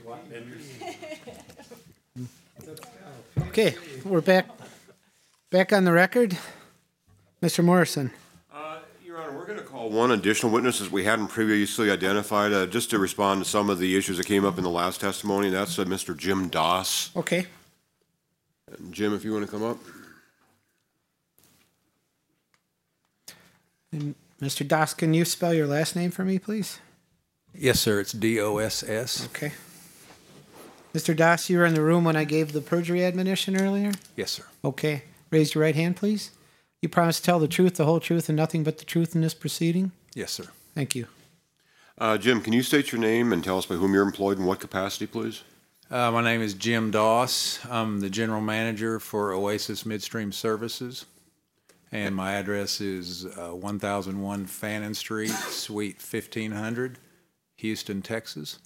Okay, we're back on the record. Mr. Morrison. Your Honor, we're going to call one additional witness as we hadn't previously identified, just to respond to some of the issues that came up in the last testimony. That's Mr. Jim Doss. Okay. And Jim, if you want to come up. And Mr. Doss, can you spell your last name for me, please? Yes, sir. It's D-O-S-S. Okay. Mr. Doss, you were in the room when I gave the perjury admonition earlier? Yes, sir. Okay. Raise your right hand, please. You promise to tell the truth, the whole truth, and nothing but the truth in this proceeding? Yes, sir. Thank you. Jim, can you state your name and tell us by whom you're employed and what capacity, please? My name is Jim Doss. I'm the general manager for Oasis Midstream Services, and my address is 1001 Fannin Street, Suite 1500, Houston, Texas.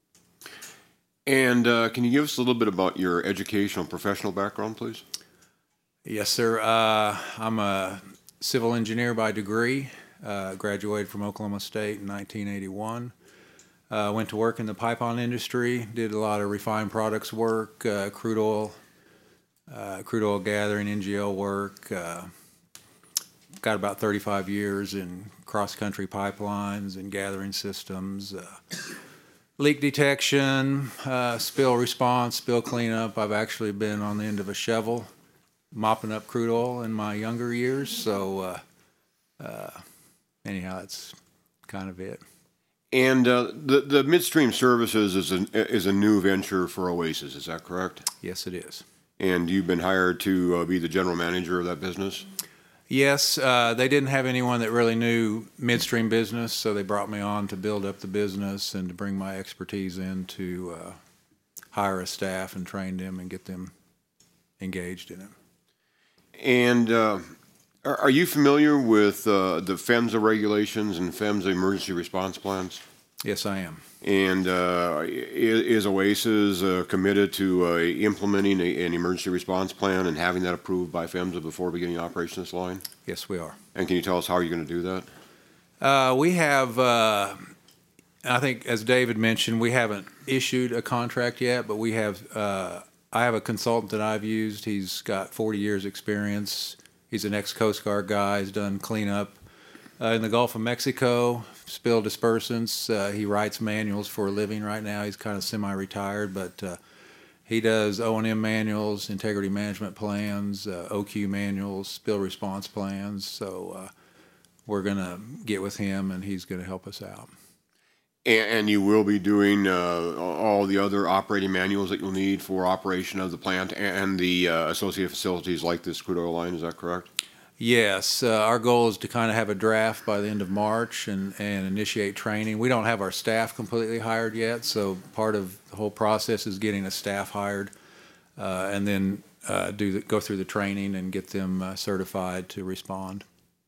And can you give us a little bit about your educational and professional background, please? Yes, sir. I'm a civil engineer by degree. Graduated from Oklahoma State in 1981. Went to work in the pipeline industry. Did a lot of refined products work, crude oil gathering, NGL work. Got about 35 years in cross-country pipelines and gathering systems. Leak detection, spill response, spill cleanup. I've actually been on the end of a shovel mopping up crude oil in my younger years. So anyhow, that's kind of it. And the midstream services is a new venture for Oasis. Is that correct? Yes, it is. And you've been hired to be the general manager of that business? Yes, they didn't have anyone that really knew midstream business, so they brought me on to build up the business and to bring my expertise in to hire a staff and train them and get them engaged in it. And are you familiar with the PHMSA regulations and PHMSA emergency response plans? Yes, I am. And is Oasis committed to implementing an emergency response plan and having that approved by PHMSA before beginning operation of this line? Yes, we are. And can you tell us how you're going to do that? We have, I think, as David mentioned, we haven't issued a contract yet, but we have. I have a consultant that I've used. He's got 40 years experience. He's an ex-Coast Guard guy. He's done cleanup in the Gulf of Mexico, spill dispersants. He writes manuals for a living right now. He's kind of semi-retired, but he does O&M manuals, integrity management plans, OQ manuals, spill response plans. So we're going to get with him, and he's going to help us out. And you will be doing all the other operating manuals that you'll need for operation of the plant and the associated facilities like this crude oil line, is that correct? Yes. Our goal is to kind of have a draft by the end of March and initiate training. We don't have our staff completely hired yet, so part of the whole process is getting a staff hired and then go through the training and get them certified to respond.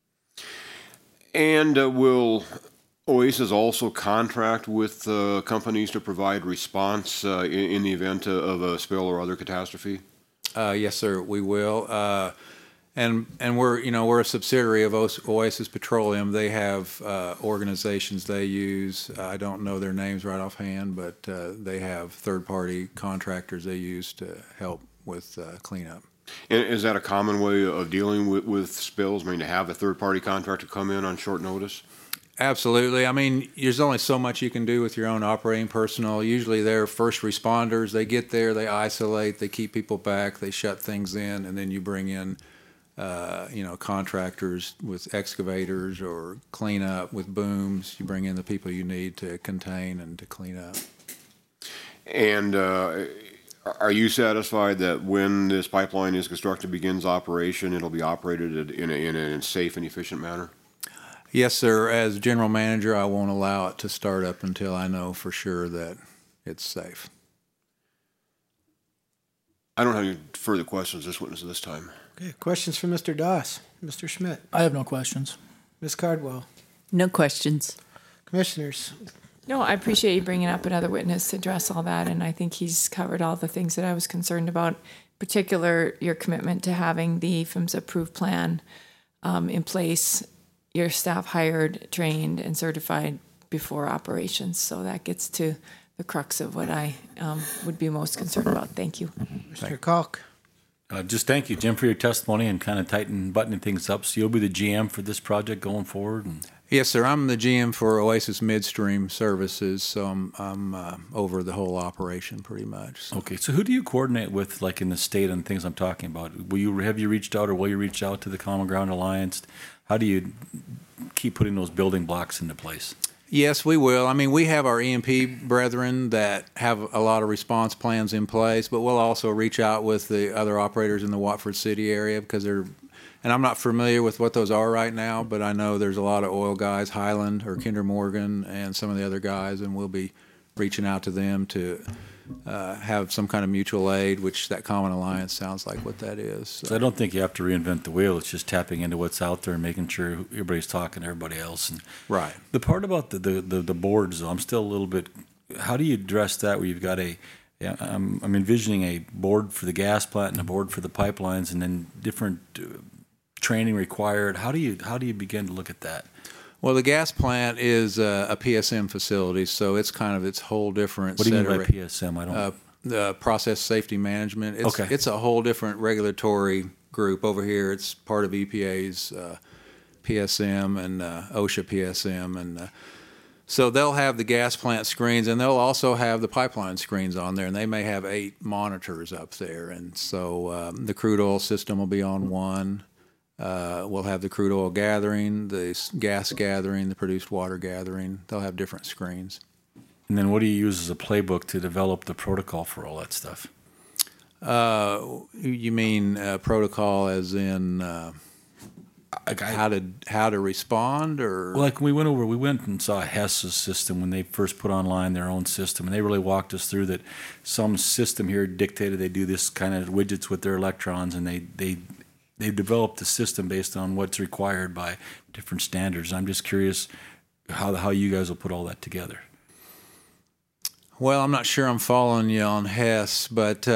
And will Oasis also contract with companies to provide response in the event of a spill or other catastrophe? Yes, sir, we will. And we're a subsidiary of Oasis Petroleum. They have organizations they use. I don't know their names right offhand, but they have third-party contractors they use to help with cleanup. And is that a common way of dealing with spills? I mean, to have a third-party contractor come in on short notice? Absolutely. I mean, there's only so much you can do with your own operating personnel. Usually they're first responders. They get there, they isolate, they keep people back, they shut things in, and then you bring in, contractors with excavators or clean up with booms. You bring in the people you need to contain and to clean up. And are you satisfied that when this pipeline is constructed, begins operation, it'll be operated in a safe and efficient manner? Yes, sir. As general manager, I won't allow it to start up until I know for sure that it's safe. I don't have any further questions, this witness, at this time. Okay, questions for Mr. Doss? Mr. Schmidt? I have no questions. Ms. Cardwell? No questions. Commissioners? No, I appreciate you bringing up another witness to address all that, and I think he's covered all the things that I was concerned about, in particular your commitment to having the PHMSA approved plan in place, your staff hired, trained, and certified before operations. So that gets to the crux of what I would be most concerned about. Thank you. Mr. Kalk. Just thank you, Jim, for your testimony and kind of buttoning things up. So you'll be the GM for this project going forward? And Yes, sir. I'm the GM for Oasis Midstream Services, so I'm over the whole operation pretty much. So. okay, so who do you coordinate with, like in the state and things I'm talking about? Have you reached out, or will you reach out to the Common Ground Alliance? How do you keep putting those building blocks into place? Yes, we will. I mean, we have our EMP brethren that have a lot of response plans in place, but we'll also reach out with the other operators in the Watford City area because they're, and I'm not familiar with what those are right now, but I know there's a lot of oil guys, Highland or Kinder Morgan and some of the other guys, and we'll be reaching out to them to have some kind of mutual aid, which that Common Alliance sounds like what that is. So I don't think you have to reinvent the wheel. It's just tapping into what's out there and making sure everybody's talking to everybody else. And Right. the part about the boards, though, I'm still a little bit. How do you address that? Where you've got I'm envisioning a board for the gas plant and a board for the pipelines, and then different training required. How do you begin to look at that? Well, the gas plant is a PSM facility, so it's kind of its whole different. What do you mean by set of PSM? I don't. The process safety management. It's, Okay. It's a whole different regulatory group over here. It's part of EPA's PSM and OSHA PSM, and so they'll have the gas plant screens, and they'll also have the pipeline screens on there, and they may have 8 monitors up there, and so the crude oil system will be on one. We'll have the crude oil gathering, the gas gathering, the produced water gathering. They'll have different screens. And then what do you use as a playbook to develop the protocol for all that stuff? You mean protocol as in how to respond, or Well, like we went and saw Hess's system when they first put online their own system, and they really walked us through that some system here dictated they do this kind of widgets with their electrons, and they've developed the system based on what's required by different standards. I'm just curious how you guys will put all that together. Well, I'm not sure I'm following you on Hess, but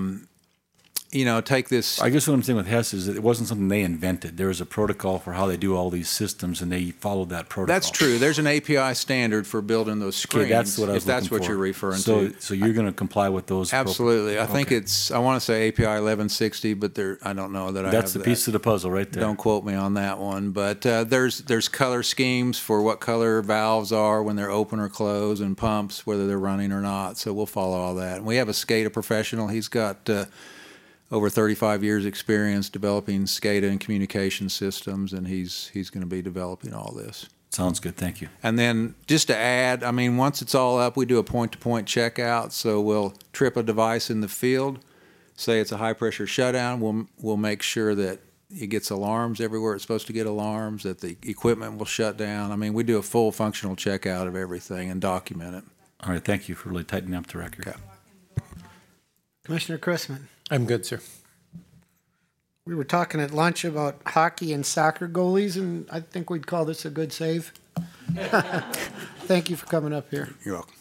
take this. I guess what I'm saying with Hess is that it wasn't something they invented. There was a protocol for how they do all these systems, and they followed that protocol. That's true. There's an API standard for building those screens. Okay, that's what I was if that's looking what for. you're referring to. So you're going to comply with those? Absolutely. I think Okay. I want to say API 1160, but I don't know that I have That's the that. piece of the puzzle right there. Don't quote me on that one, but there's color schemes for what color valves are when they're open or closed, and pumps whether they're running or not. So we'll follow all that. And we have a SCADA professional. He's got over 35 years experience developing SCADA and communication systems, and he's going to be developing all this. Sounds good. Thank you. And then just to add, I mean, once it's all up, we do a point-to-point checkout. So we'll trip a device in the field, say it's a high-pressure shutdown. We'll make sure that it gets alarms everywhere it's supposed to get alarms, that the equipment will shut down. I mean, we do a full functional checkout of everything and document it. All right. Thank you for really tightening up the record. Okay. Commissioner Chrisman. I'm good, sir. We were talking at lunch about hockey and soccer goalies, and I think we'd call this a good save. Thank you for coming up here. You're welcome.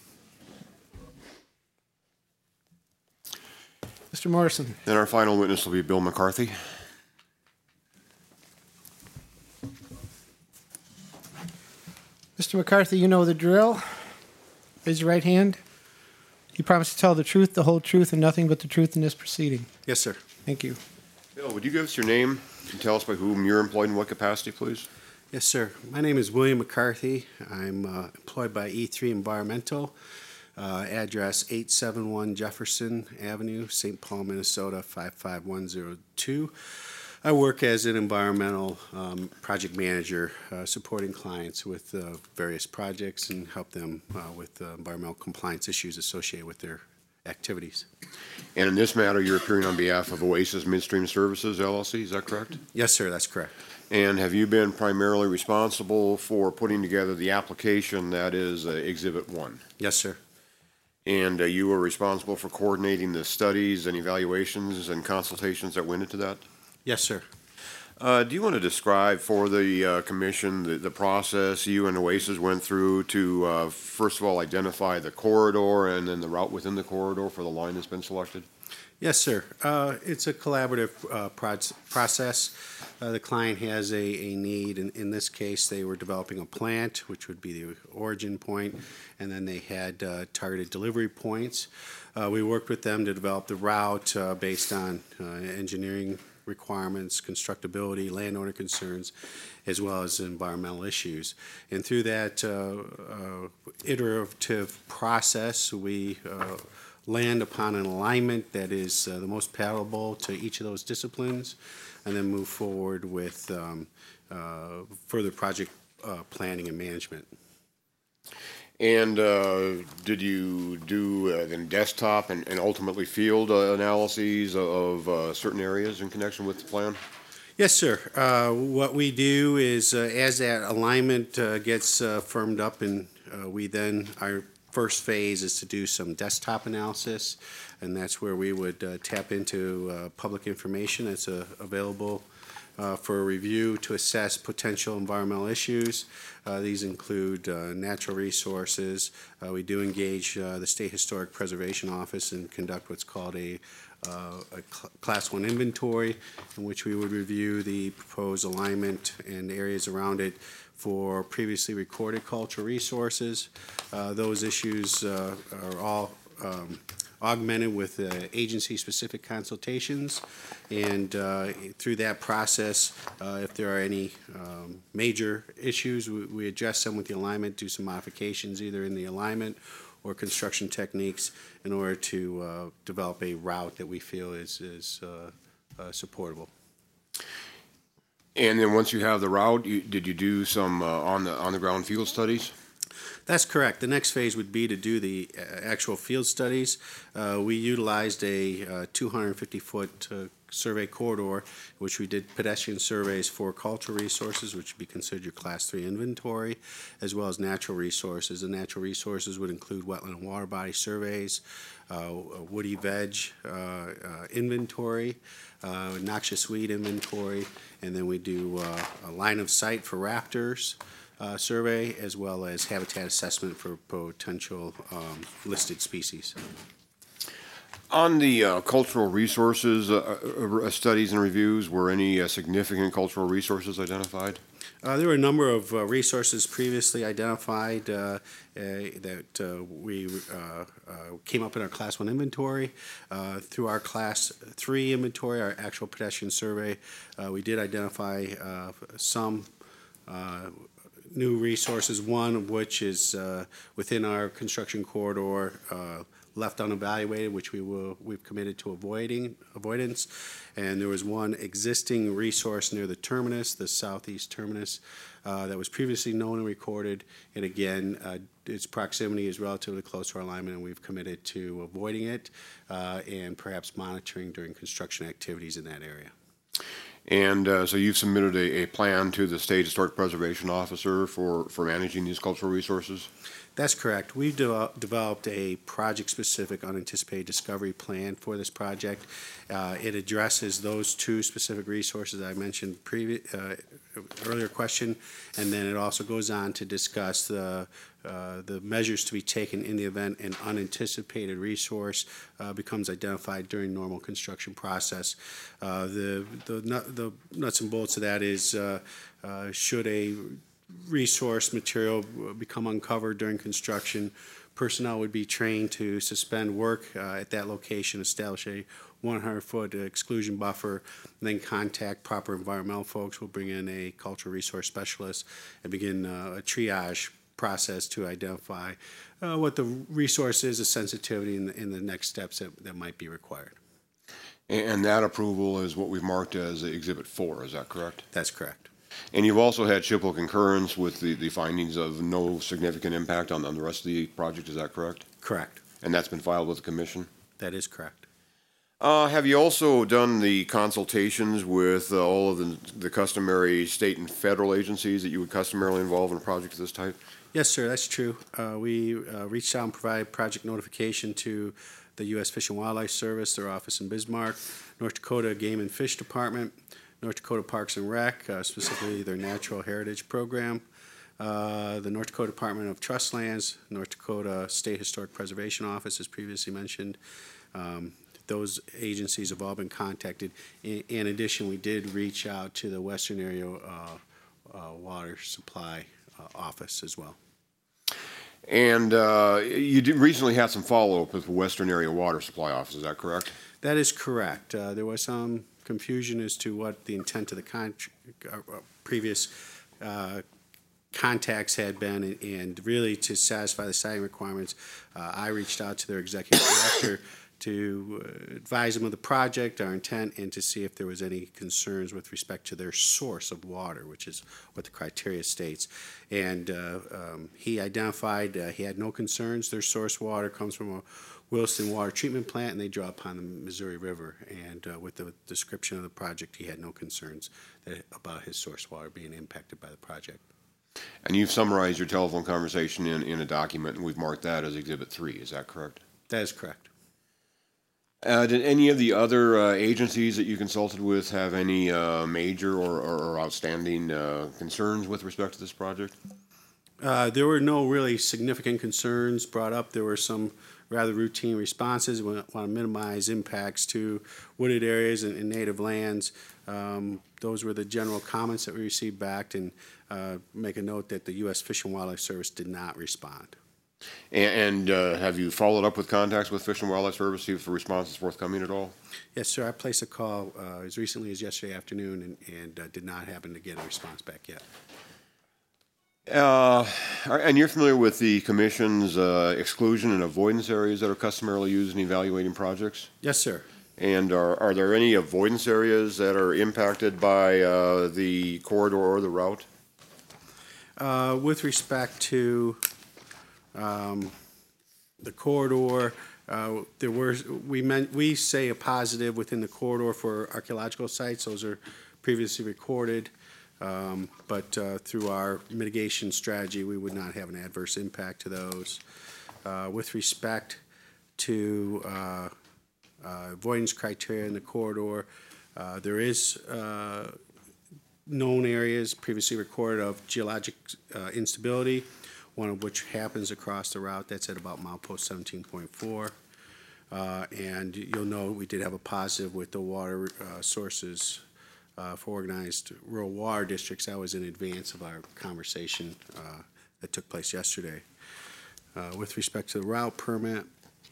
Mr. Morrison. Then our final witness will be Bill McCarthy. Mr. McCarthy, you know the drill. Raise your right hand. You promise to tell the truth, the whole truth, and nothing but the truth in this proceeding. Yes, sir. Thank you. Bill, would you give us your name and tell us by whom you're employed in what capacity, please? Yes, sir. My name is William McCarthy. I'm employed by E3 Environmental, address 871 Jefferson Avenue, St. Paul, Minnesota 55102. I work as an environmental project manager, supporting clients with various projects and help them with environmental compliance issues associated with their activities. And in this matter, you're appearing on behalf of Oasis Midstream Services, LLC, is that correct? Yes, sir, that's correct. And have you been primarily responsible for putting together the application that is Exhibit 1? Yes, sir. And you were responsible for coordinating the studies and evaluations and consultations that went into that? Yes, sir. Do you want to describe for the commission the process you and Oasis went through to, first of all, identify the corridor and then the route within the corridor for the line that's been selected? Yes, sir. It's a collaborative process. The client has a need. In this case, they were developing a plant, which would be the origin point, and then they had targeted delivery points. We worked with them to develop the route based on engineering requirements, constructability, landowner concerns, as well as environmental issues. And through that iterative process, we land upon an alignment that is the most palatable to each of those disciplines, and then move forward with further project planning and management. And did you do then desktop and ultimately field analyses of certain areas in connection with the plan? Yes, sir. What we do is as that alignment gets firmed up, and we then, our first phase is to do some desktop analysis, and that's where we would tap into public information that's available for review to assess potential environmental issues. These include natural resources. We do engage the State Historic Preservation Office and conduct what's called a Class 1 inventory, in which we would review the proposed alignment and areas around it for previously recorded cultural resources. Those issues are all augmented with agency-specific consultations, and through that process, if there are any major issues, we address them with the alignment, do some modifications either in the alignment or construction techniques in order to develop a route that we feel is supportable. And then once you have the route, did you do some on the ground field studies? That's correct. The next phase would be to do the actual field studies. We utilized a 250-foot survey corridor, which we did pedestrian surveys for cultural resources, which would be considered your Class 3 inventory, as well as natural resources. The natural resources would include wetland and water body surveys, woody veg inventory, noxious weed inventory, and then we do a line of sight for raptors survey, as well as habitat assessment for potential listed species. On the cultural resources studies and reviews, were any significant cultural resources identified? There were a number of resources previously identified that we came up in our Class 1 inventory. Through our Class 3 inventory, our actual pedestrian survey, we did identify some new resources, one of which is within our construction corridor, left unevaluated, which we've committed to avoidance. And there was one existing resource near the terminus, the southeast terminus, that was previously known and recorded. And again, its proximity is relatively close to our alignment, and we've committed to avoiding it and perhaps monitoring during construction activities in that area. And so you've submitted a plan to the State Historic Preservation Officer for managing these cultural resources? That's correct. We've developed a project-specific unanticipated discovery plan for this project. It addresses those two specific resources I mentioned earlier question, and then it also goes on to discuss the measures to be taken in the event an unanticipated resource becomes identified during normal construction process. The nuts and bolts of that is should a resource material become uncovered during construction, personnel would be trained to suspend work at that location, establish a 100-foot exclusion buffer, and then contact proper environmental folks. We'll bring in a cultural resource specialist and begin a triage process to identify what the resource is, the sensitivity, and the next steps that might be required. And that approval is what we've marked as Exhibit 4, is that correct? That's correct. And you've also had SHPO concurrence with the findings of no significant impact on the rest of the project, is that correct? Correct. And that's been filed with the Commission? That is correct. Have you also done the consultations with all of the customary state and federal agencies that you would customarily involve in a project of this type? Yes, sir, that's true. We reached out and provided project notification to the U.S. Fish and Wildlife Service, their office in Bismarck, North Dakota Game and Fish Department, North Dakota Parks and Rec, specifically their Natural Heritage Program, the North Dakota Department of Trust Lands, North Dakota State Historic Preservation Office, as previously mentioned. Those agencies have all been contacted. In addition, we did reach out to the Western Area Water Supply Office as well. And recently had some follow-up with the Western Area Water Supply Office, is that correct? That is correct. There was some confusion as to what the intent of the previous contacts had been, and really to satisfy the siting requirements, I reached out to their executive director to advise them of the project, our intent, and to see if there was any concerns with respect to their source of water, which is what the criteria states. And he identified he had no concerns. Their source water comes from a Williston Water Treatment Plant, and they draw upon the Missouri River. And with the description of the project, he had no concerns about his source water being impacted by the project. And you've summarized your telephone conversation in a document, and we've marked that as Exhibit 3, is that correct? That is correct. Did any of the other agencies that you consulted with have any major or outstanding concerns with respect to this project? There were no really significant concerns brought up. There were some rather routine responses. We want to minimize impacts to wooded areas and native lands. Those were the general comments that we received back, and make a note that the U.S. Fish and Wildlife Service did not respond. And have you followed up with contacts with Fish and Wildlife Service, see if the response is forthcoming at all? Yes, sir. I placed a call as recently as yesterday afternoon and did not happen to get a response back yet. And you're familiar with the Commission's exclusion and avoidance areas that are customarily used in evaluating projects? Yes, sir. And are there any avoidance areas that are impacted by the corridor or the route? With respect to the corridor, we say a positive within the corridor for archaeological sites. Those are previously recorded, but through our mitigation strategy, we would not have an adverse impact to those. With respect to avoidance criteria in the corridor, there is known areas previously recorded of geologic instability, one of which happens across the route. That's at about milepost 17.4. And you'll note we did have a positive with the water sources for organized rural water districts. That was in advance of our conversation that took place yesterday. With respect to the route permit,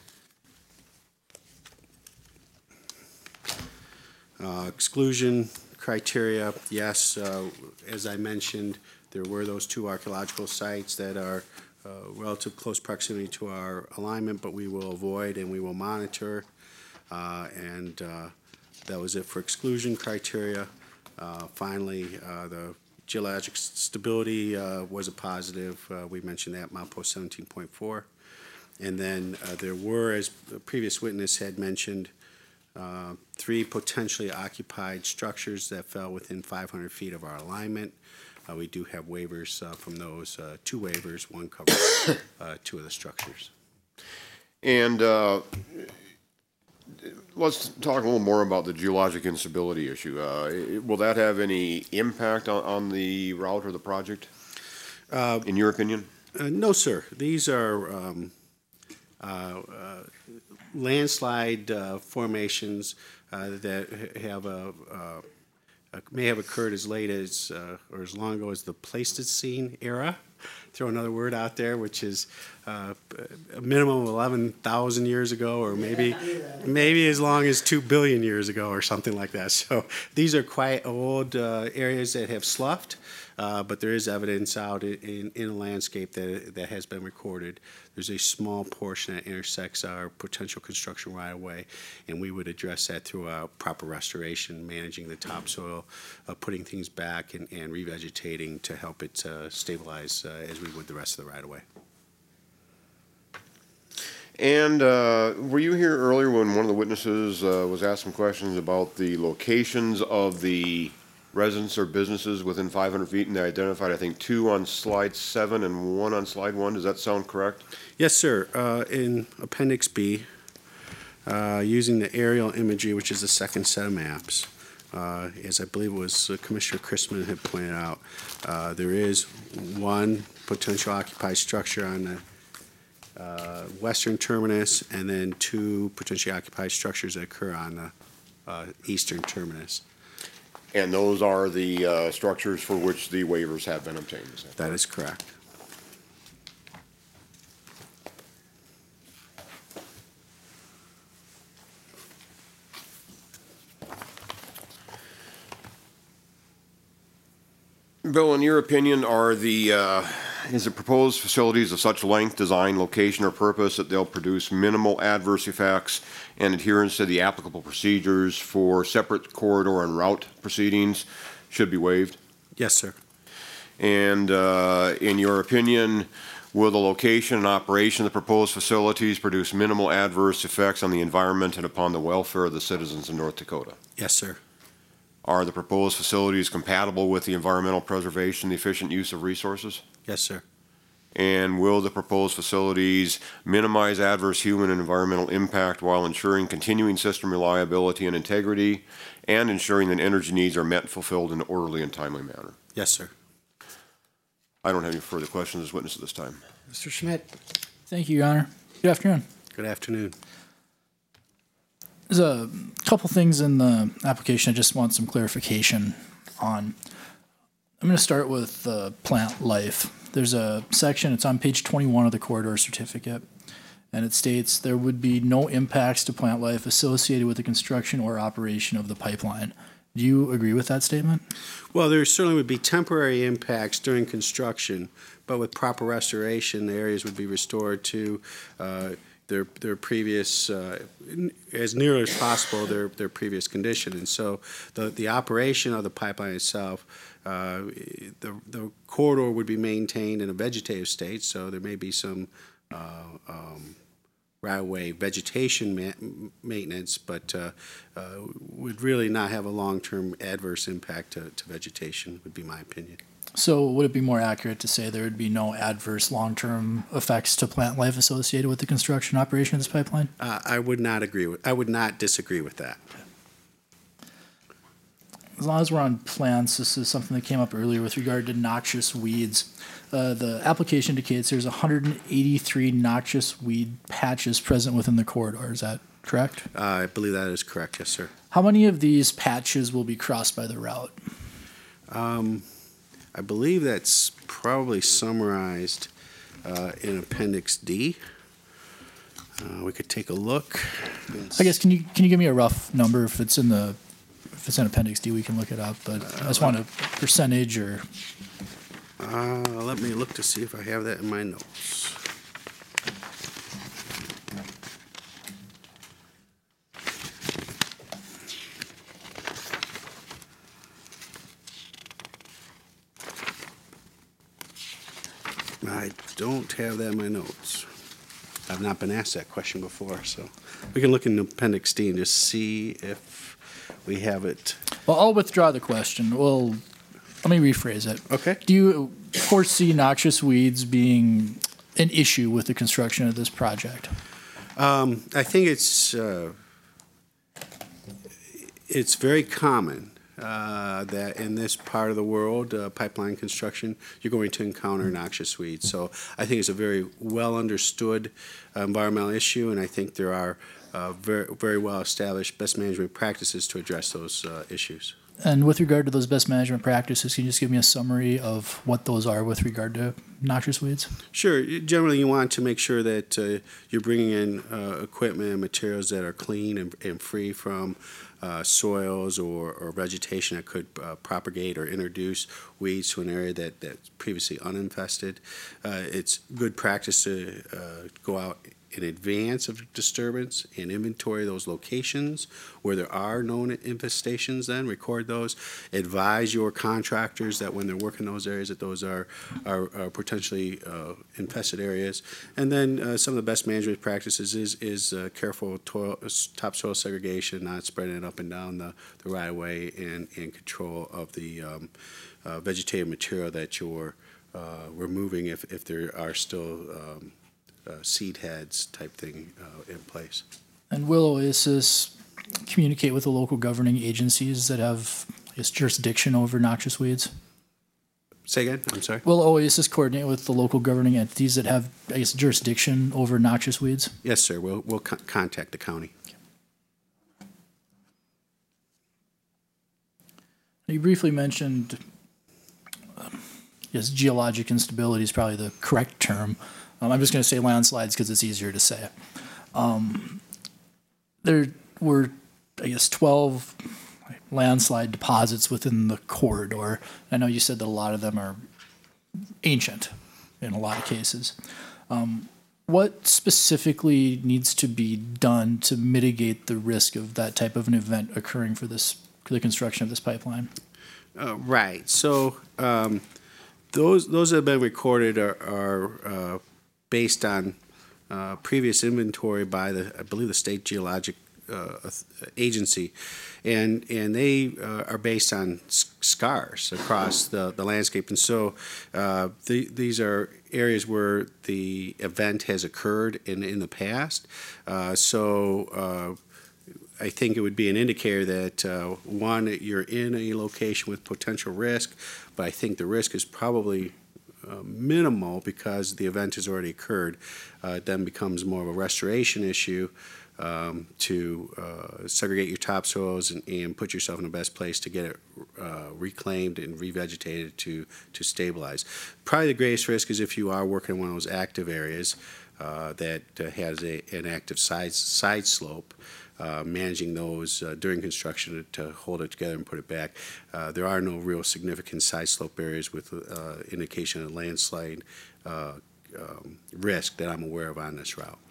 exclusion criteria, yes, as I mentioned, there were those two archaeological sites that are relative close proximity to our alignment, but we will avoid and we will monitor. And that was it for exclusion criteria. Finally, the geologic stability was a positive. We mentioned that, milepost 17.4. And then there were, as the previous witness had mentioned, 3 potentially occupied structures that fell within 500 feet of our alignment. We do have waivers from those, 2 waivers, one covers 2 of the structures. And let's talk a little more about the geologic instability issue. Will that have any impact on the route or the project, in your opinion? No, sir. These are landslide formations that have may have occurred as late as or as long ago as the Pleistocene era. Throw another word out there, which is a minimum of 11,000 years ago, or maybe as long as 2 billion years ago, or something like that. So these are quite old areas that have sloughed, but there is evidence out in a landscape that has been recorded. There's a small portion that intersects our potential construction right away, and we would address that through a proper restoration, managing the topsoil, putting things back, and revegetating to help it stabilize as we would the rest of the right of way. And were you here earlier when one of the witnesses was asked some questions about the locations of the residents or businesses within 500 feet, and they identified, I think, 2 on slide 7 and 1 on slide 1. Does that sound correct? Yes, sir. In Appendix B, using the aerial imagery, which is the second set of maps, as I believe it was Commissioner Chrisman had pointed out, there is one potential occupied structure on the western terminus, and then two potentially occupied structures that occur on the eastern terminus. And those are the structures for which the waivers have been obtained. Is that That is correct. Bill, in your opinion, is the proposed facilities of such length, design, location, or purpose that they'll produce minimal adverse effects and adherence to the applicable procedures for separate corridor and route proceedings should be waived? Yes, sir. And in your opinion, will the location and operation of the proposed facilities produce minimal adverse effects on the environment and upon the welfare of the citizens of North Dakota? Yes, sir. Are the proposed facilities compatible with the environmental preservation, the efficient use of resources? Yes, sir. And will the proposed facilities minimize adverse human and environmental impact while ensuring continuing system reliability and integrity and ensuring that energy needs are met and fulfilled in an orderly and timely manner? Yes, sir. I don't have any further questions as witness at this time. Mr. Schmidt? Thank you, Your Honor. Good afternoon. Good afternoon. There's a couple things in the application I just want some clarification on. I'm going to start with plant life. There's a section, it's on page 21 of the corridor certificate, and it states there would be no impacts to plant life associated with the construction or operation of the pipeline. Do you agree with that statement? Well, there certainly would be temporary impacts during construction, but with proper restoration, the areas would be restored to their previous, as near as possible, their previous condition. And so the operation of the pipeline itself, the corridor would be maintained in a vegetative state, so there may be some right-of-way vegetation maintenance, but would really not have a long-term adverse impact to vegetation, would be my opinion. So would it be more accurate to say there would be no adverse long-term effects to plant life associated with the construction and operation of this pipeline? I would not disagree with that. As long as we're on plants, this is something that came up earlier with regard to noxious weeds. The application indicates there's 183 noxious weed patches present within the corridor. Is that correct? I believe that is correct, yes, sir. How many of these patches will be crossed by the route? I believe that's probably summarized in Appendix D. We could take a look. I guess can you give me a rough number if it's in Appendix D? We can look it up, but I just want a percentage or. Let me look to see if I have that in my notes. I don't have that in my notes. I've not been asked that question before, so we can look in Appendix D and just see if we have it. Well, I'll withdraw the question. Well, let me rephrase it. Okay. Do you foresee noxious weeds being an issue with the construction of this project? I think it's very common that in this part of the world, pipeline construction, you're going to encounter noxious weeds. So I think it's a very well understood environmental issue, and I think there are very, very well established best management practices to address those issues. And with regard to those best management practices, can you just give me a summary of what those are with regard to noxious weeds? Sure. Generally, you want to make sure that you're bringing in equipment and materials that are clean and free from soils or vegetation that could propagate or introduce weeds to an area that's previously uninfested. It's good practice to go out in advance of disturbance and inventory those locations where there are known infestations, then record those. Advise your contractors that when they're working those areas that those are potentially infested areas. And then some of the best management practices is careful topsoil segregation, not spreading it up and down the right-of-way, and control of the vegetative material that you're removing if there are still seed heads type thing in place. And will Oasis communicate with the local governing agencies that have, I guess, jurisdiction over noxious weeds? Say again? I'm sorry. Will Oasis coordinate with the local governing entities that have, I guess, jurisdiction over noxious weeds? Yes, sir. We'll contact the county. You briefly mentioned, yes, geologic instability is probably the correct term. I'm just going to say landslides because it's easier to say. There were, I guess, 12 landslide deposits within the corridor. I know you said that a lot of them are ancient in a lot of cases. What specifically needs to be done to mitigate the risk of that type of an event occurring for the construction of this pipeline? Right. So those that have been recorded are based on previous inventory by I believe the State Geologic Agency, and they are based on scars across the landscape. And so these are areas where the event has occurred in the past. I think it would be an indicator that, one, that you're in a location with potential risk, but I think the risk is probably minimal because the event has already occurred. It then becomes more of a restoration issue to segregate your topsoils and put yourself in the best place to get it reclaimed and revegetated to stabilize. Probably the greatest risk is if you are working in one of those active areas that has an active side slope. Managing those during construction to hold it together and put it back. There are no real significant side slope areas with indication of landslide risk that I'm aware of on this route.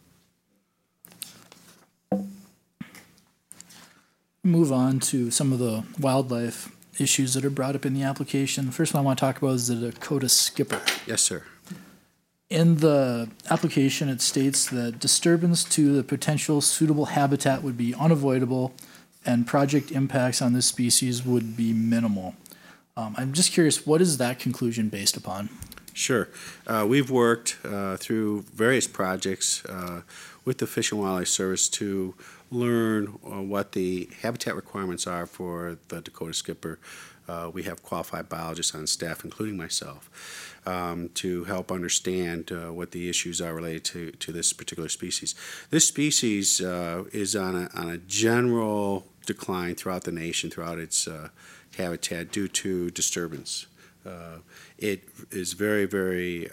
Move on to some of the wildlife issues that are brought up in the application. The first one I want to talk about is the Dakota skipper. Yes, sir. In the application, it states that disturbance to the potential suitable habitat would be unavoidable and project impacts on this species would be minimal. I'm just curious, what is that conclusion based upon? Sure. We've worked through various projects with the Fish and Wildlife Service to learn what the habitat requirements are for the Dakota skipper. We have qualified biologists on staff, including myself, to help understand what the issues are related to this particular species. This species is on a general decline throughout the nation, throughout its habitat due to disturbance. It is very, very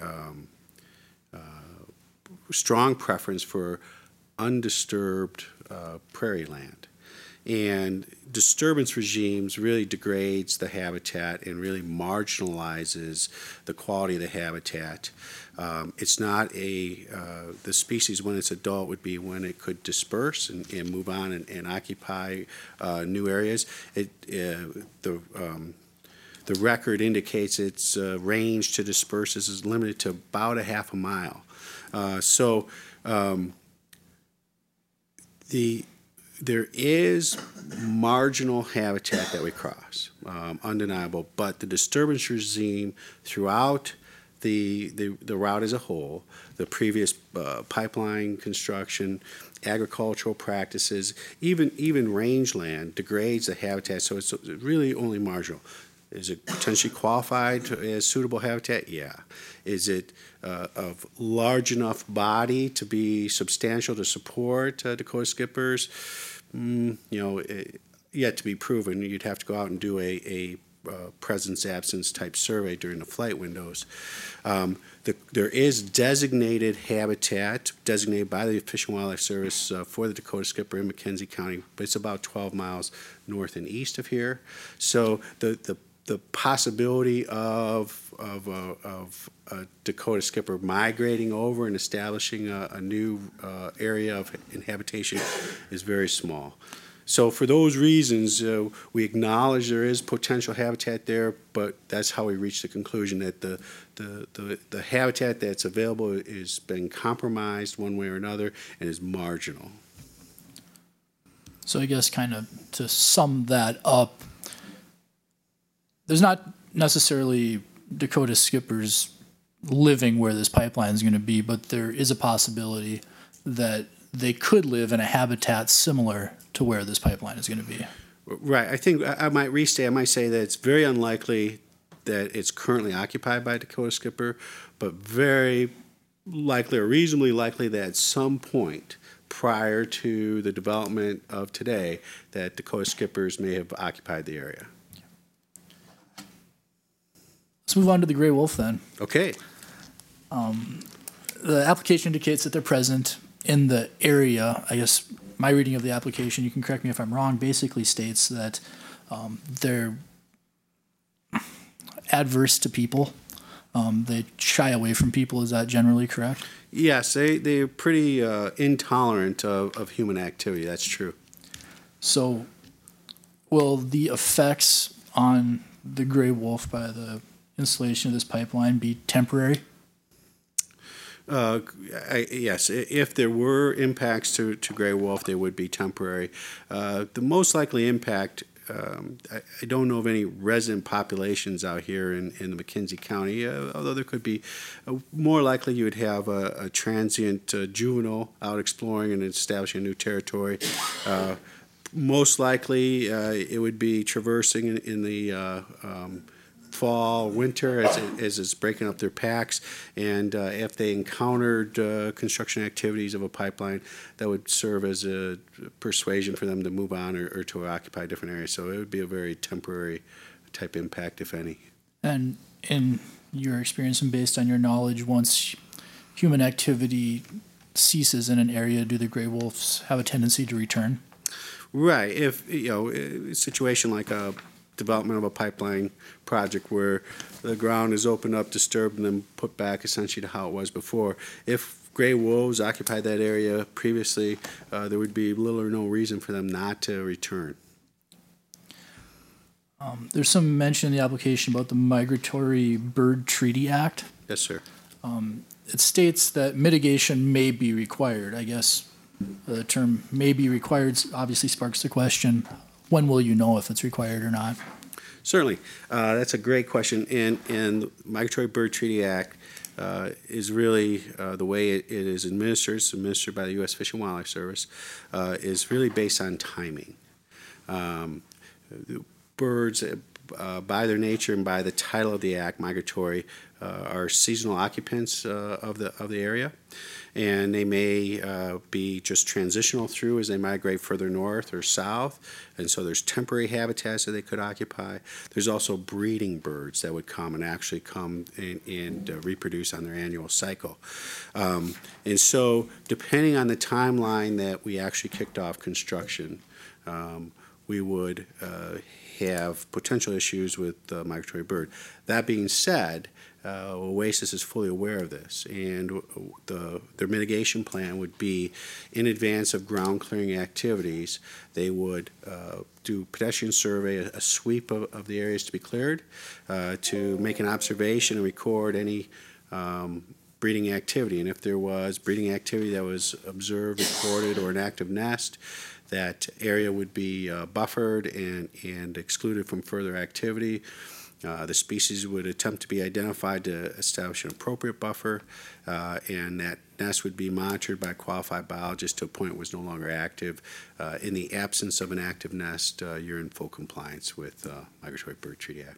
strong preference for undisturbed prairie land. And disturbance regimes really degrades the habitat and really marginalizes the quality of the habitat. It's not the species when it's adult would be when it could disperse and move on and occupy new areas. The record indicates its range to disperse is limited to about a half a mile. There is marginal habitat that we cross, undeniable, but the disturbance regime throughout the route as a whole, the previous pipeline construction, agricultural practices, even rangeland degrades the habitat, so it's really only marginal. Is it potentially qualified as suitable habitat? Yeah. Is it of large enough body to be substantial to support Dakota skippers? Yet to be proven. You'd have to go out and do a presence-absence type survey during the flight windows. There is designated habitat designated by the Fish and Wildlife Service for the Dakota skipper in McKenzie County, but it's about 12 miles north and east of here. So the possibility of a Dakota skipper migrating over and establishing a new area of inhabitation is very small. So for those reasons, we acknowledge there is potential habitat there, but that's how we reach the conclusion that the habitat that's available is being compromised one way or another and is marginal. So I guess kind of to sum that up, there's not necessarily Dakota skippers living where this pipeline is going to be, but there is a possibility that they could live in a habitat similar to where this pipeline is going to be. Right. I think I might restate. I might say that it's very unlikely that it's currently occupied by Dakota Skipper, but very likely or reasonably likely that at some point prior to the development of today that Dakota Skippers may have occupied the area. Let's move on to the gray wolf then. Okay. The application indicates that they're present in the area. I guess my reading of the application, you can correct me if I'm wrong, basically states that they're adverse to people. They shy away from people. Is that generally correct? Yes, they're pretty intolerant of human activity. That's true. So will the effects on the gray wolf by the installation of this pipeline be temporary? Yes, if there were impacts to gray wolf, they would be temporary. The most likely impact, I don't know of any resident populations out here in the McKenzie County, although there could be. More likely you would have a transient juvenile out exploring and establishing a new territory. Most likely it would be traversing in the fall, winter, as it's breaking up their packs, and if they encountered construction activities of a pipeline, that would serve as a persuasion for them to move on or to occupy different areas. So it would be a very temporary type impact, if any. And in your experience and based on your knowledge, once human activity ceases in an area, do the gray wolves have a tendency to return? Right. If, a situation like a development of a pipeline project where the ground is opened up, disturbed, and then put back essentially to how it was before. If gray wolves occupied that area previously, there would be little or no reason for them not to return. There's some mention in the application about the Migratory Bird Treaty Act. Yes, sir. It states that mitigation may be required. I guess the term may be required obviously sparks the question, when will you know if it's required or not? Certainly. That's a great question. And the Migratory Bird Treaty Act is really the way it is administered. It's administered by the U.S. Fish and Wildlife Service, is really based on timing. Birds, by their nature and by the title of the act, migratory, are seasonal occupants of the area, and they may be just transitional through as they migrate further north or south, and so there's temporary habitats that they could occupy. There's also breeding birds that would come and actually come and reproduce on their annual cycle. And so depending on the timeline that we actually kicked off construction, we would have potential issues with the migratory bird. That being said, Oasis is fully aware of this, and their mitigation plan would be, in advance of ground clearing activities, they would do pedestrian survey, a sweep of the areas to be cleared, to make an observation and record any breeding activity. And if there was breeding activity that was observed, recorded, or an active nest, that area would be buffered and excluded from further activity. The species would attempt to be identified to establish an appropriate buffer, and that nest would be monitored by a qualified biologist to a point it was no longer active. In the absence of an active nest, you're in full compliance with the Migratory Bird Treaty Act.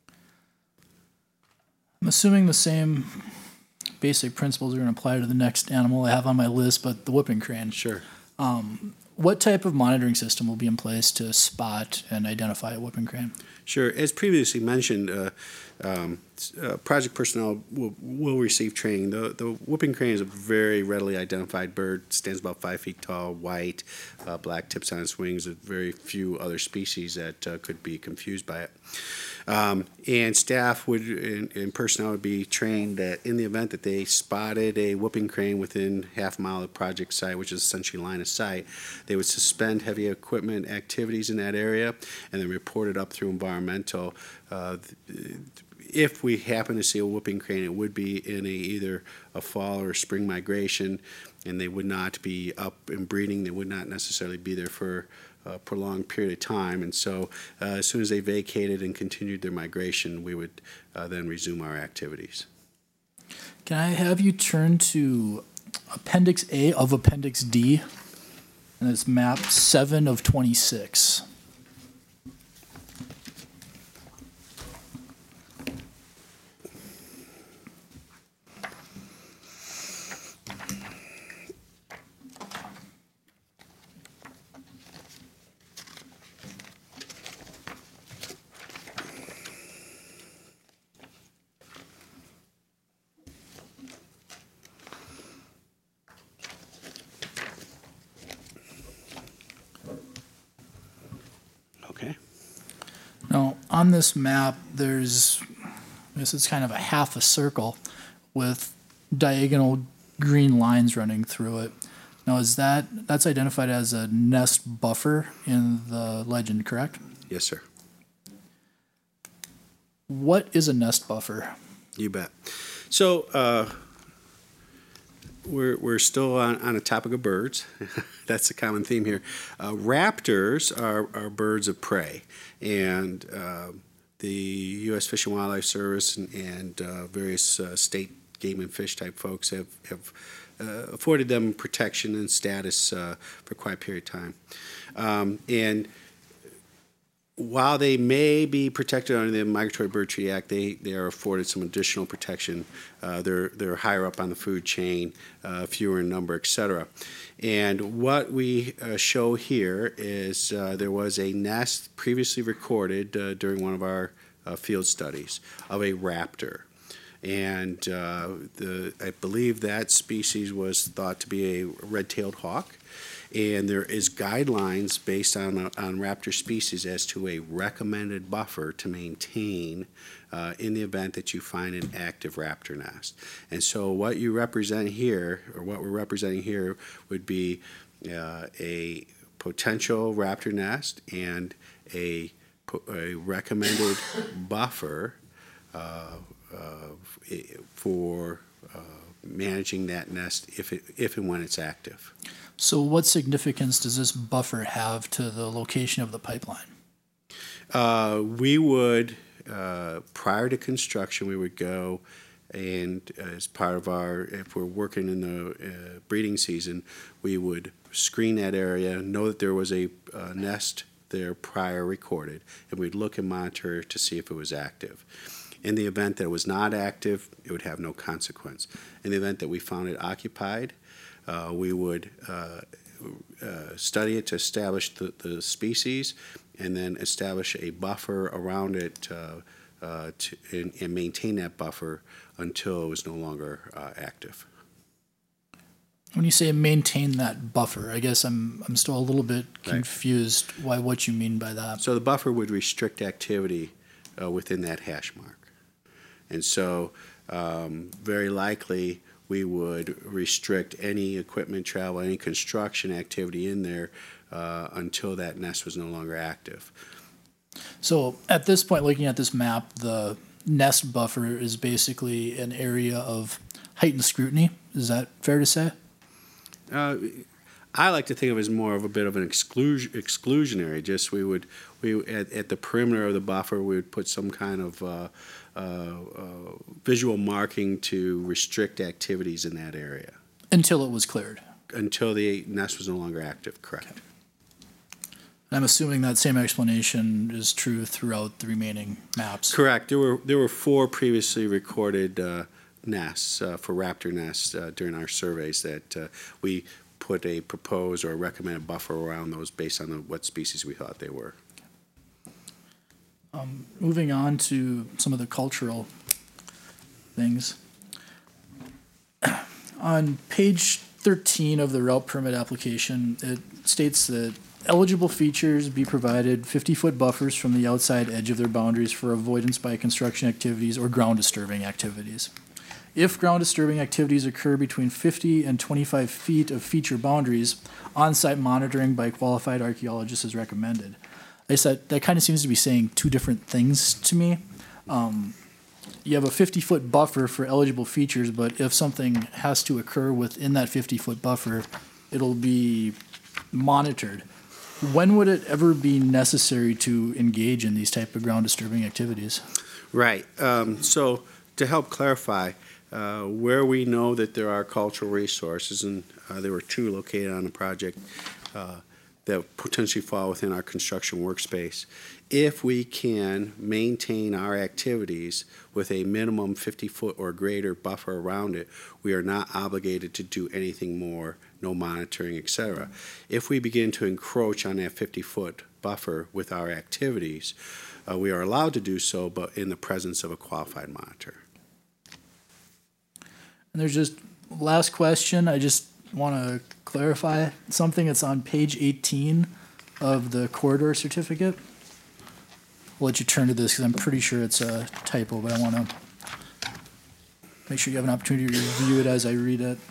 I'm assuming the same basic principles are going to apply to the next animal I have on my list, but the whooping crane. Sure. What type of monitoring system will be in place to spot and identify a whooping crane? Sure. As previously mentioned, project personnel will receive training. The whooping crane is a very readily identified bird. Stands about 5 feet tall, white, black tips on its wings. There's very few other species that could be confused by it. And staff and personnel would be trained that in the event that they spotted a whooping crane within half a mile of the project site, which is essentially line of sight, they would suspend heavy equipment activities in that area and then report it up through environmental. If we happen to see a whooping crane, it would be in either a fall or spring migration, and they would not be up and breeding. They would not necessarily be there for a prolonged period of time. And so as soon as they vacated and continued their migration, we would then resume our activities. Can I have you turn to Appendix A of Appendix D, and it's map 7 of 26. Okay. Now, on this map, there's, I guess it's kind of a half a circle with diagonal green lines running through it. Now, that's identified as a nest buffer in the legend, correct? Yes, sir. What is a nest buffer? You bet. So we're still on a topic of birds. That's a common theme here. Raptors are birds of prey, and the U.S. Fish and Wildlife Service and various state game and fish type folks have afforded them protection and status for quite a period of time. And while they may be protected under the Migratory Bird Treaty Act, they are afforded some additional protection. They're higher up on the food chain, fewer in number, et cetera. And what we show here is there was a nest previously recorded during one of our field studies of a raptor. And I believe that species was thought to be a red-tailed hawk. And there is guidelines based on raptor species as to a recommended buffer to maintain in the event that you find an active raptor nest. And so what you represent here, or what we're representing here, would be a potential raptor nest and a recommended buffer for managing that nest if and when it's active. So what significance does this buffer have to the location of the pipeline? We would, prior to construction, we would go and as part of if we're working in the breeding season, we would screen that area, know that there was a nest there prior recorded, and we'd look and monitor to see if it was active. In the event that it was not active, it would have no consequence. In the event that we found it occupied, we would study it to establish the species and then establish a buffer around it and maintain that buffer until it was no longer active. When you say maintain that buffer, I guess I'm still a little bit confused why what you mean by that. So the buffer would restrict activity within that hash mark. And so very likely we would restrict any equipment travel, any construction activity in there until that nest was no longer active. So at this point, looking at this map, the nest buffer is basically an area of heightened scrutiny. Is that fair to say? I like to think of it as more of a bit of an exclusionary. Just we at the perimeter of the buffer, we would put some kind of visual marking to restrict activities in that area. Until it was cleared. Until the nest was no longer active, correct. Okay. I'm assuming that same explanation is true throughout the remaining maps. Correct. There were 4 previously recorded nests for raptor nests during our surveys that we put a proposed or recommended buffer around those based on what species we thought they were. Moving on to some of the cultural things. On page 13 of the route permit application, it states that eligible features be provided 50-foot buffers from the outside edge of their boundaries for avoidance by construction activities or ground disturbing activities. If ground disturbing activities occur between 50 and 25 feet of feature boundaries, on-site monitoring by qualified archaeologists is recommended. I said that kind of seems to be saying two different things to me. You have a 50-foot buffer for eligible features, but if something has to occur within that 50-foot buffer, it'll be monitored. When would it ever be necessary to engage in these type of ground disturbing activities? Right. So to help clarify, where we know that there are cultural resources, and there were 2 located on the project that potentially fall within our construction workspace. If we can maintain our activities with a minimum 50-foot or greater buffer around it, we are not obligated to do anything more, no monitoring, etc. If we begin to encroach on that 50-foot buffer with our activities, we are allowed to do so, but in the presence of a qualified monitor. And there's just last question. I just want to clarify something. It's on page 18 of the corridor certificate. I'll let you turn to this because I'm pretty sure it's a typo, but I want to make sure you have an opportunity to review it as I read it.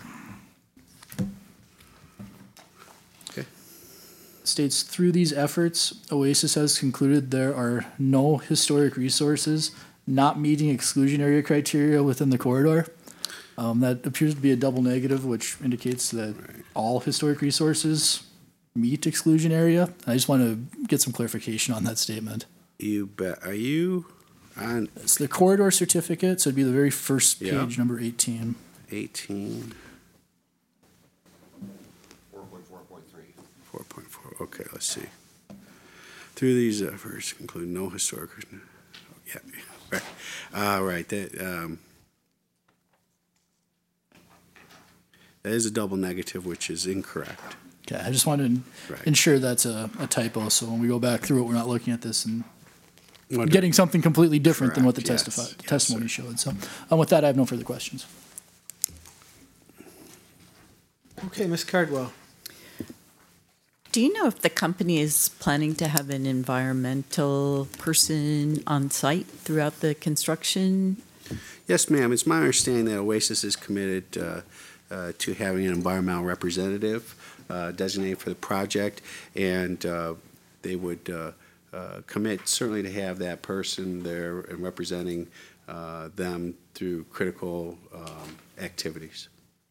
Okay. States, through these efforts, OASIS has concluded there are no historic resources not meeting exclusion area criteria within the corridor. That appears to be a double negative, which indicates that all historic resources meet exclusion area. I just want to get some clarification on that statement. You bet. Are you on It's the corridor certificate, so it'd be the very first page, Yeah. number 18. 18? 4.4.3. 4.4. Okay, let's see. Through these efforts, include no historic. Yeah, right. Right. That is a double negative, which is incorrect. Okay, I just wanted to Right. ensure that's a typo, so when we go back through it, we're not looking at this and Wonder- getting something completely different than what the Correct, yes. testimony Yes, showed. So with that, I have no further questions. Okay, Ms. Cardwell. Do you know if the company is planning to have an environmental person on site throughout the construction? Yes, ma'am. It's my understanding that OASIS is committed to having an environmental representative designated for the project, and they would commit certainly to have that person there and representing them through critical activities.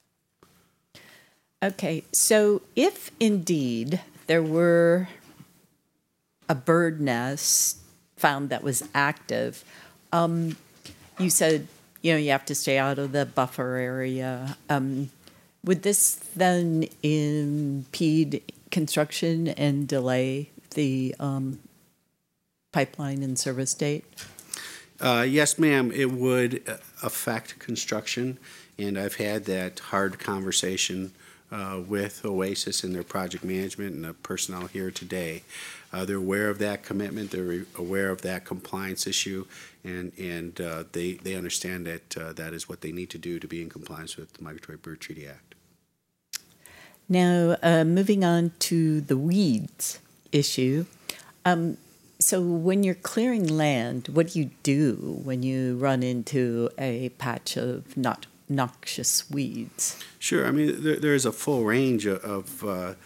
Okay, so if indeed there were a bird nest found that was active, you said, you have to stay out of the buffer area. Would this then impede construction and delay the pipeline and service date? Yes, ma'am. It would affect construction, and I've had that hard conversation with OASIS and their project management and the personnel here today. They're aware of that commitment. They're aware of that compliance issue, and they understand that that is what they need to do to be in compliance with the Migratory Bird Treaty Act. Now, moving on to the weeds issue. So when you're clearing land, what do you do when you run into a patch of noxious weeds? Sure. I mean, there's a full range of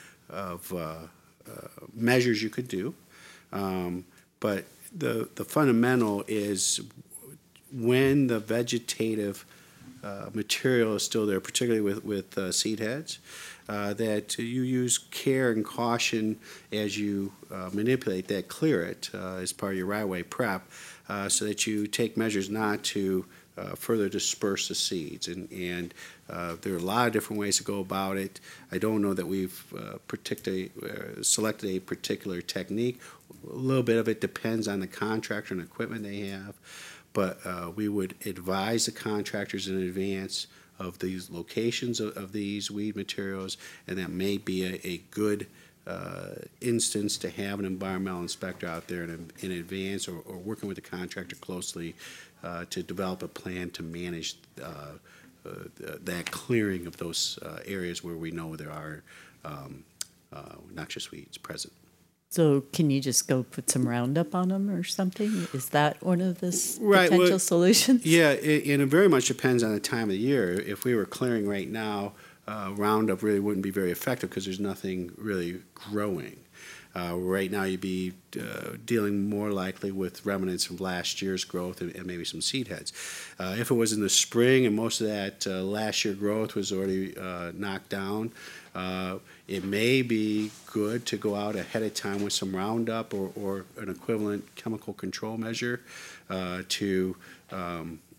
measures you could do, but the fundamental is when the vegetative material is still there, particularly with seed heads, that you use care and caution as you manipulate that, clear it as part of your right-of-way prep, so that you take measures not to further disperse the seeds. And there are a lot of different ways to go about it. I don't know that we've selected a particular technique. A little bit of it depends on the contractor and equipment they have, but we would advise the contractors in advance of these locations of these weed materials, and that may be a good instance to have an environmental inspector out there in advance, or working with the contractor closely to develop a plan to manage that clearing of those areas where we know there are noxious weeds present. So can you just go put some Roundup on them or something? Is that one of the Right, potential well, solutions? Yeah, and it very much depends on the time of the year. If we were clearing right now, Roundup really wouldn't be very effective because there's nothing really growing. Right now, you'd be dealing more likely with remnants from last year's growth and maybe some seed heads. If it was in the spring and most of that last year growth was already knocked down, it may be good to go out ahead of time with some Roundup or an equivalent chemical control measure to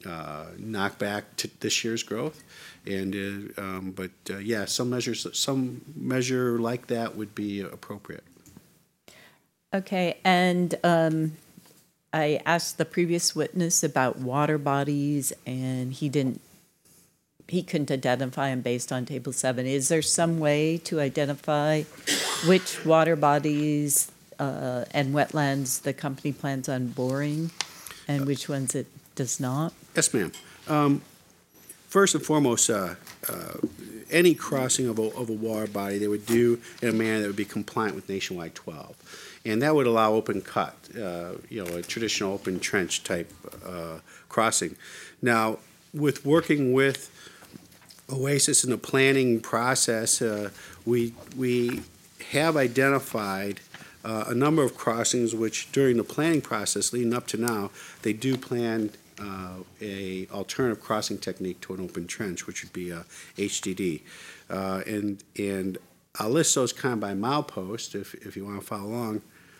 knock back to this year's growth. And yeah, some measure like that would be appropriate. Okay, and I asked the previous witness about water bodies, and he couldn't identify them based on Table 7. Is there some way to identify which water bodies and wetlands the company plans on boring, and which ones it does not? Yes, ma'am. First and foremost, any crossing of a water body they would do in a manner that would be compliant with Nationwide 12. And that would allow open cut, a traditional open trench type crossing. Now, with working with Oasis in the planning process, we have identified a number of crossings which during the planning process leading up to now, they do plan a alternative crossing technique to an open trench, which would be a HDD. And I'll list those kind of by milepost if you want to follow along.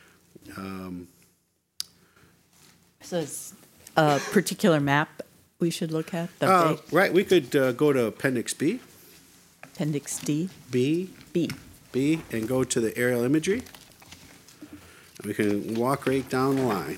So it's a particular map we should look at? Right, we could go to Appendix B. Appendix D? B, and go to the aerial imagery. We can walk right down the line.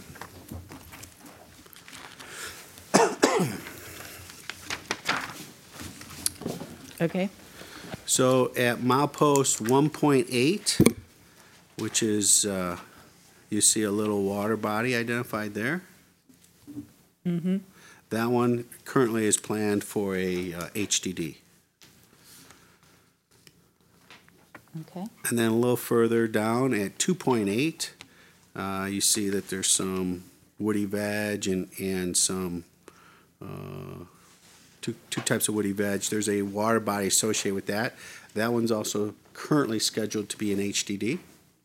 Okay. So at milepost 1.8, which is, you see a little water body identified there. Mm-hmm. That one currently is planned for a HDD. Okay. And then a little further down at 2.8, you see that there's some woody veg and some two types of woody veg. There's a water body associated with that. That one's also currently scheduled to be an HDD.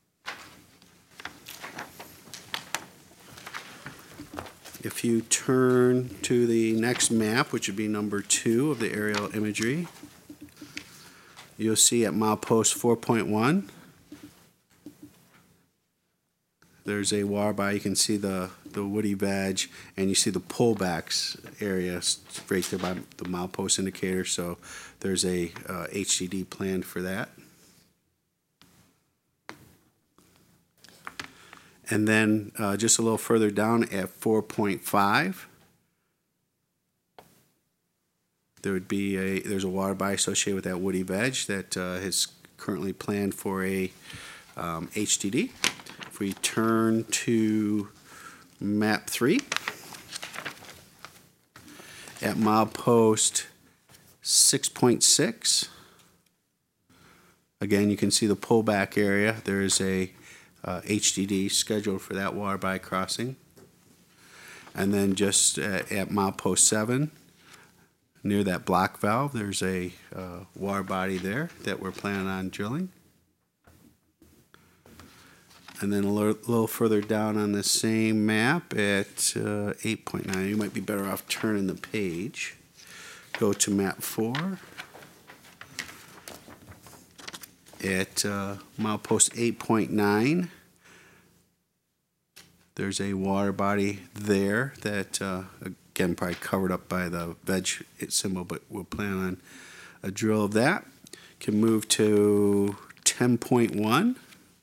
If you turn to the next map, which would be number 2 of the aerial imagery, you'll see at milepost 4.1, there's a water body. You can see the woody veg, and you see the pullbacks area right there by the milepost indicator. So there's a HDD planned for that. And then just a little further down at 4.5, there's a water body associated with that woody veg that is currently planned for a HDD. If we turn to map 3, at milepost 6.6, again you can see the pullback area. There is a HDD scheduled for that water body crossing. And then just at milepost 7, near that block valve, there's a water body there that we're planning on drilling. And then a little further down on the same map at 8.9, you might be better off turning the page. Go to map 4. At milepost 8.9, there's a water body there that, again, probably covered up by the veg symbol, but we'll plan on a drill of that. Can move to 10.1.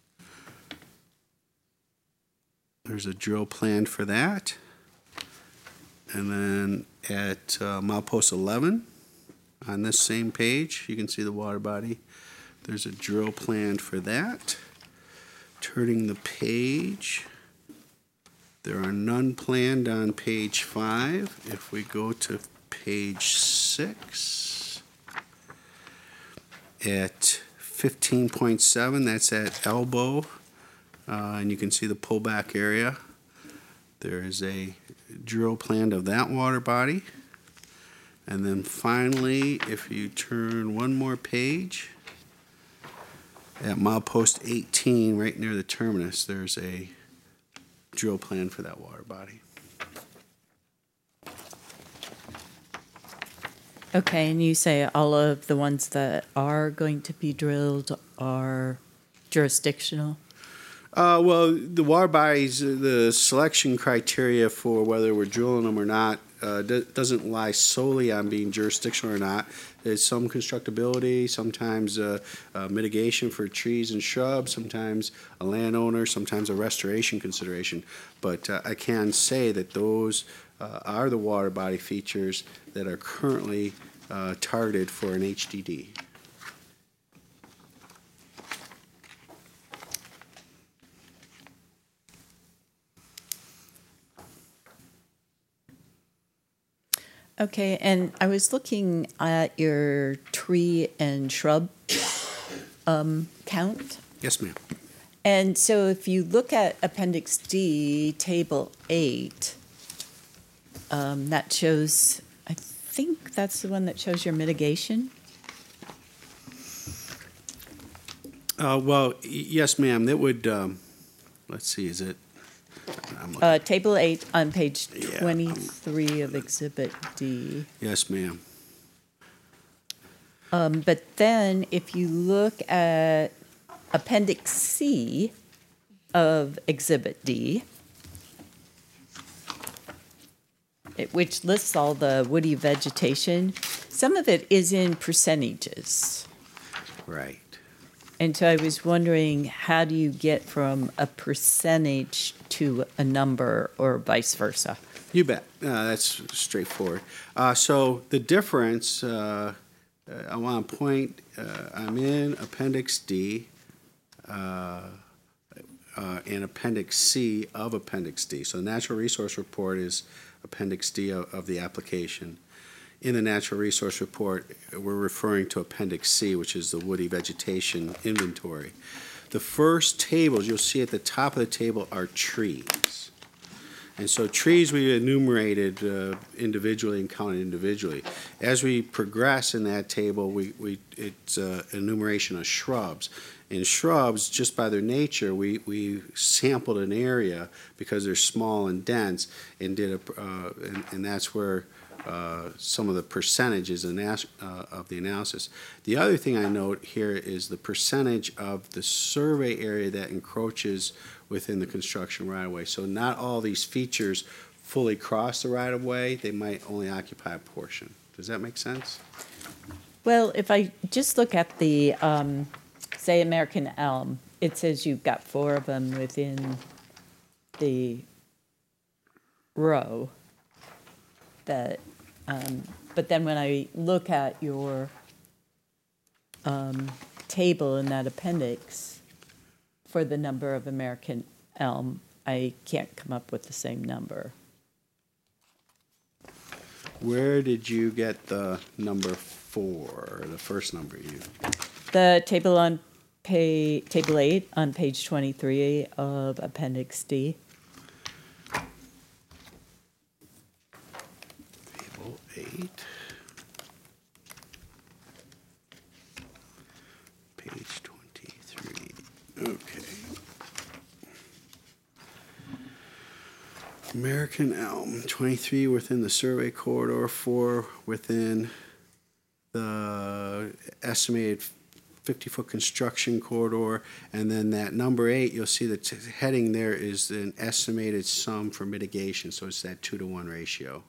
There's a drill planned for that. And then at milepost 11, on this same page, you can see the water body. There's a drill planned for that. Turning the page, there are none planned on page 5. If we go to page 6, at 15.7, that's at elbow, and you can see the pullback area. There is a drill planned of that water body. And then finally, if you turn one more page, at milepost 18, right near the terminus, there's a drill plan for that water body. Okay, and you say all of the ones that are going to be drilled are jurisdictional? Well, the water bodies, the selection criteria for whether we're drilling them or not doesn't lie solely on being jurisdictional or not. There's some constructability, sometimes mitigation for trees and shrubs, sometimes a landowner, sometimes a restoration consideration. But I can say that those are the water body features that are currently targeted for an HDD. Okay, and I was looking at your tree and shrub count. Yes, ma'am. And so if you look at Appendix D, Table 8, that shows, I think that's the one that shows your mitigation. Well, yes, ma'am. That would, let's see, is it? Table 8 on page Yeah. 23 of Exhibit D. Yes, ma'am. But then if you look at Appendix C of Exhibit D, which lists all the woody vegetation, some of it is in percentages. Right. And so I was wondering, how do you get from a percentage to a number or vice versa? You bet. That's straightforward. So the difference, I want to point, I'm in Appendix D and Appendix C of Appendix D. So the Natural Resource Report is Appendix D of the application. In the Natural Resource Report, we're referring to Appendix C, which is the woody vegetation inventory. The first tables, you'll see at the top of the table, are trees. And so trees we enumerated individually and counted individually. As we progress in that table, it's enumeration of shrubs. In shrubs, just by their nature, we sampled an area because they're small and dense, and did and that's where some of the percentages of the analysis. The other thing I note here is the percentage of the survey area that encroaches within the construction right-of-way. So not all these features fully cross the right-of-way. They might only occupy a portion. Does that make sense? Well, if I just look at the, say, American elm, it says you've got 4 of them within the row that, but then when I look at your table in that appendix for the number of American elm, I can't come up with the same number. Where did you get the number 4, the first number you? The table on Table 8 on page 23 of Appendix D. Table 8. Page 23. Okay. American elm, 23 within the survey corridor, 4 within the estimated 50-foot construction corridor, and then that number 8, you'll see the heading there is an estimated sum for mitigation, so it's that 2-to-1 ratio.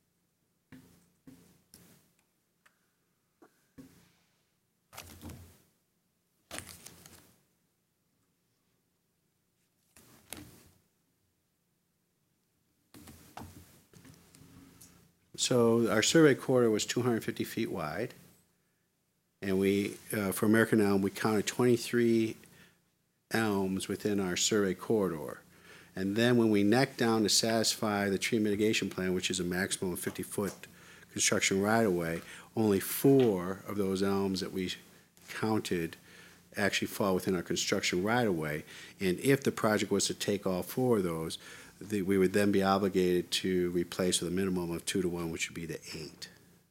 So our survey corridor was 250 feet wide, and we, for American elm, we counted 23 elms within our survey corridor. And then when we necked down to satisfy the tree mitigation plan, which is a maximum of 50-foot construction right-of-way, only 4 of those elms that we counted actually fall within our construction right-of-way. And if the project was to take all 4 of those, we would then be obligated to replace with a minimum of 2-to-1, which would be the 8.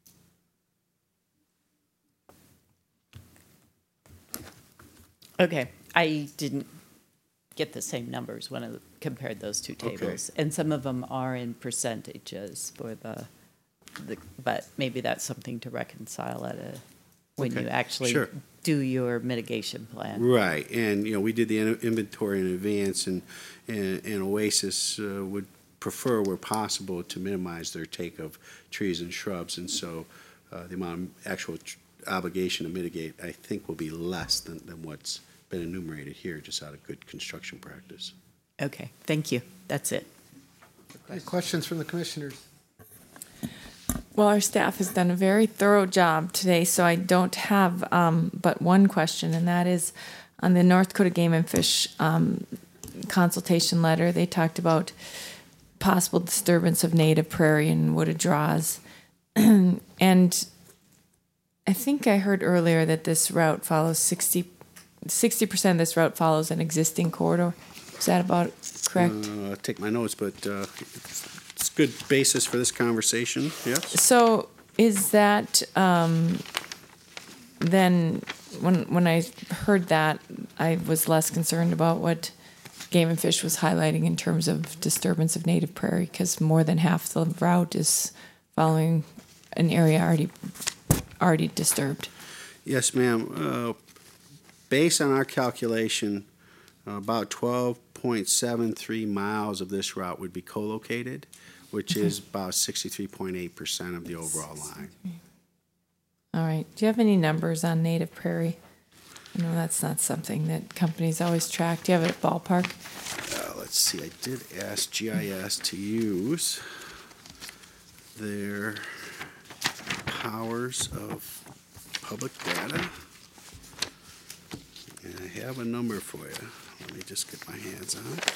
Okay, I didn't get the same numbers when I compared those two tables. Okay. And some of them are in percentages for the but maybe that's something to reconcile at when you actually do your mitigation plan. Right, and we did the inventory in advance, and Oasis would prefer, where possible, to minimize their take of trees and shrubs, and so the amount of actual obligation to mitigate, I think, will be less than what's been enumerated here, just out of good construction practice. Okay, thank you. That's it. Any questions from the commissioners? Well, our staff has done a very thorough job today, so I don't have but one question, and that is on the North Dakota Game and Fish consultation letter. They talked about possible disturbance of native prairie and wooded draws. And I think I heard earlier that this route follows 60% of this route follows an existing corridor. Is that about correct? I'll take my notes, but it's a good basis for this conversation, yes? So is that then when I heard that, I was less concerned about what Game and Fish was highlighting in terms of disturbance of native prairie, because more than half the route is following an area already disturbed. Yes, ma'am. Based on our calculation, about 12.73 miles of this route would be co-located, which is about 63.8% of the overall line. All right. Do you have any numbers on native prairie? I know that's not something that companies always track. Do you have a ballpark? Let's see. I did ask GIS to use their powers of public data. And I have a number for you. Let me just get my hands on it.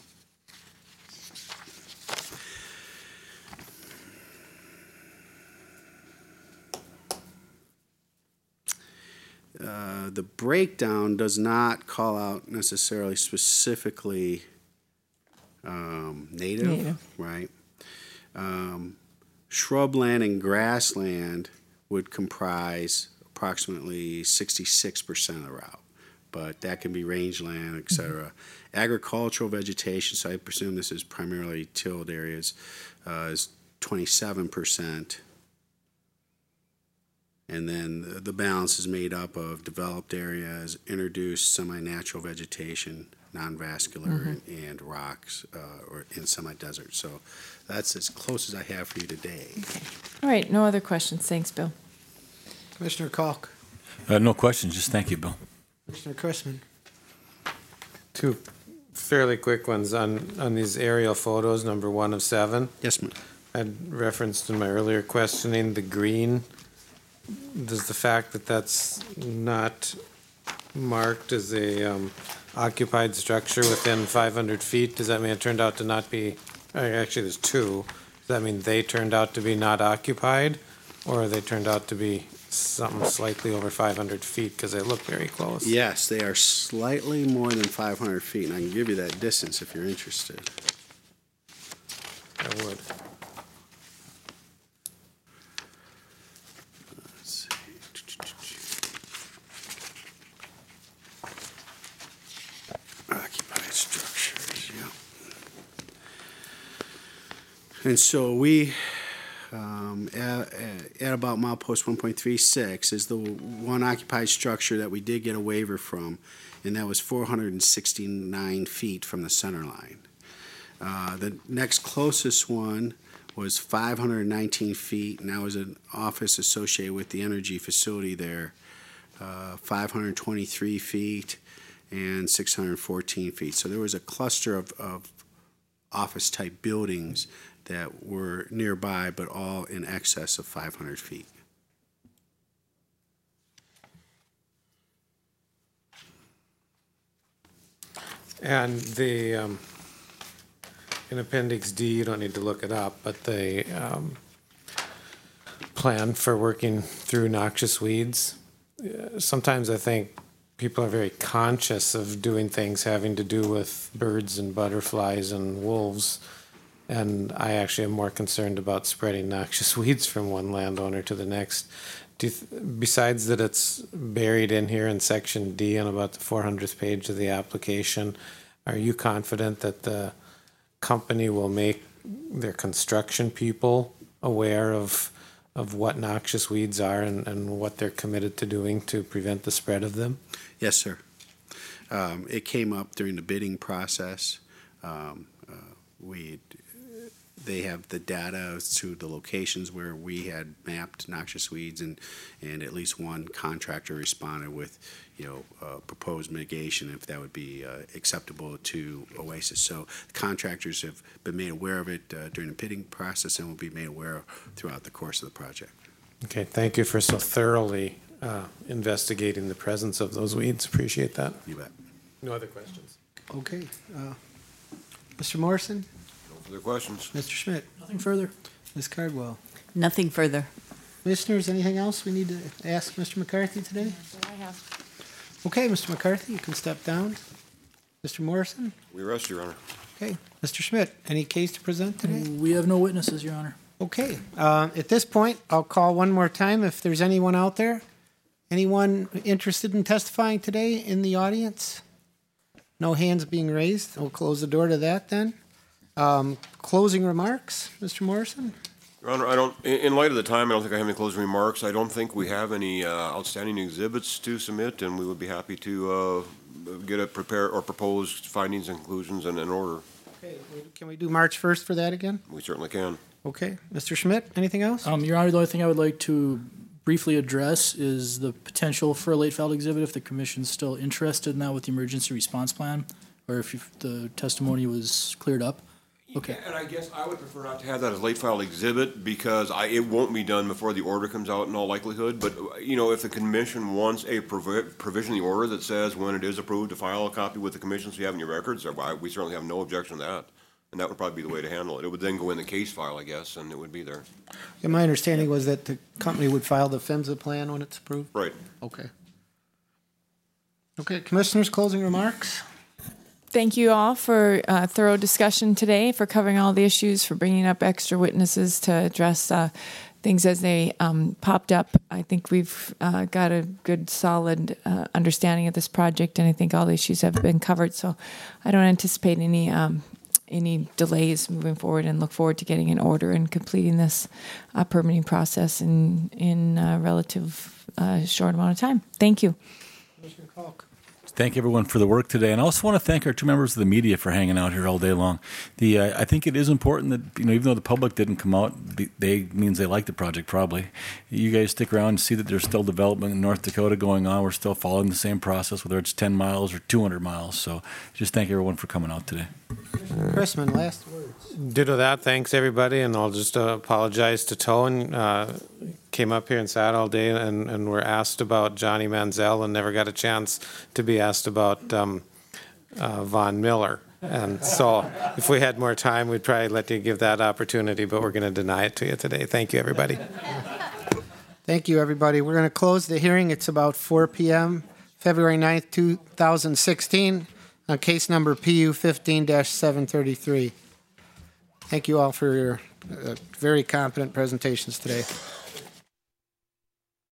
The breakdown does not call out necessarily specifically native, right? Shrubland and grassland would comprise approximately 66% of the route, but that can be rangeland, et cetera. Agricultural vegetation, so I presume this is primarily tilled areas, is 27%. And then the balance is made up of developed areas, introduced semi-natural vegetation, non-vascular, and rocks, or in semi-desert. So that's as close as I have for you today. Okay. All right. No other questions. Thanks, Bill. Commissioner Kalk, No questions, just thank you, Bill. Commissioner Chrisman. Two fairly quick ones on these aerial photos, number 1 of 7. Yes, ma'am. I referenced in my earlier questioning the green. Does the fact that that's not marked as a occupied structure within 500 feet, does that mean it turned out to not be, actually there's 2, does that mean they turned out to be not occupied, or they turned out to be something slightly over 500 feet, because they look very close? Yes, they are slightly more than 500 feet, and I can give you that distance if you're interested. I would. Occupied structures, yeah. And so we, at about milepost 1.36 is the one occupied structure that we did get a waiver from, and that was 469 feet from the center line. The next closest one was 519 feet, and that was an office associated with the energy facility there, 523 feet and 614 feet. So there was a cluster of office-type buildings that were nearby, but all in excess of 500 feet. And the, in Appendix D, you don't need to look it up, but the plan for working through noxious weeds, sometimes I think people are very conscious of doing things having to do with birds and butterflies and wolves. And I actually am more concerned about spreading noxious weeds from one landowner to the next. Besides that it's buried in here in Section D on about the 400th page of the application, are you confident that the company will make their construction people aware of what noxious weeds are and what they're committed to doing to prevent the spread of them? Yes, sir. It came up during the bidding process. We they have the data as to the locations where we had mapped noxious weeds, and at least one contractor responded with, proposed mitigation if that would be acceptable to Oasis. So the contractors have been made aware of it during the bidding process and will be made aware throughout the course of the project. Okay, thank you for so thoroughly investigating the presence of those weeds. Appreciate that. You bet. No other questions? Okay. Mr. Morrison, No further questions. Mr. Schmidt, Nothing further. Ms. Cardwell. Nothing further. Commissioners, anything else we need to ask Mr. McCarthy today? Okay, Mr. McCarthy, you can step down. Mr. Morrison? We rest, Your Honor. Okay. Mr. Schmidt, any case to present today? We have no witnesses, Your Honor. Okay. At this point, I'll call one more time if there's anyone out there. Anyone interested in testifying today in the audience? No hands being raised. We'll close the door to that then. Closing remarks, Mr. Morrison? Your Honor, in light of the time, I don't think I have any closing remarks. I don't think we have any outstanding exhibits to submit, and we would be happy to get a prepared or proposed findings and conclusions in order. Okay. Can we do March 1st for that again? We certainly can. Okay. Mr. Schmidt, anything else? Your Honor, the only thing I would like to briefly address is the potential for a late filed exhibit if the commission's still interested in that with the emergency response plan, or if the testimony was cleared up. Okay. And I guess I would prefer not to have that as late file exhibit because it won't be done before the order comes out in all likelihood. But, if the commission wants a provision in the order that says when it is approved to file a copy with the commission so you have in your records, we certainly have no objection to that. And that would probably be the way to handle it. It would then go in the case file, I guess, and it would be there. Yeah, my understanding was that the company would file the PHMSA plan when it's approved. Right. Okay. Okay, commissioners, closing remarks? Thank you all for a thorough discussion today, for covering all the issues, for bringing up extra witnesses to address things as they popped up. I think we've got a good, solid understanding of this project, and I think all the issues have been covered. So I don't anticipate any delays moving forward, and look forward to getting an order and completing this permitting process in a relative short amount of time. Thank you. Commissioner Falk. Thank everyone for the work today, and I also want to thank our two members of the media for hanging out here all day long. I think it is important that even though the public didn't come out, means they like the project probably. You guys stick around and see that there's still development in North Dakota going on. We're still following the same process, whether it's 10 miles or 200 miles. So just thank everyone for coming out today. Chrisman, last words. Ditto that. Thanks, everybody. And I'll just apologize to Tone. Came up here and sat all day and were asked about Johnny Manziel and never got a chance to be asked about Von Miller. And so if we had more time, we'd probably let you give that opportunity, but we're going to deny it to you today. Thank you, everybody. Thank you, everybody. We're going to close the hearing. It's about 4 p.m., February 9th, 2016, on case number PU 15-733. Thank you all for your very competent presentations today.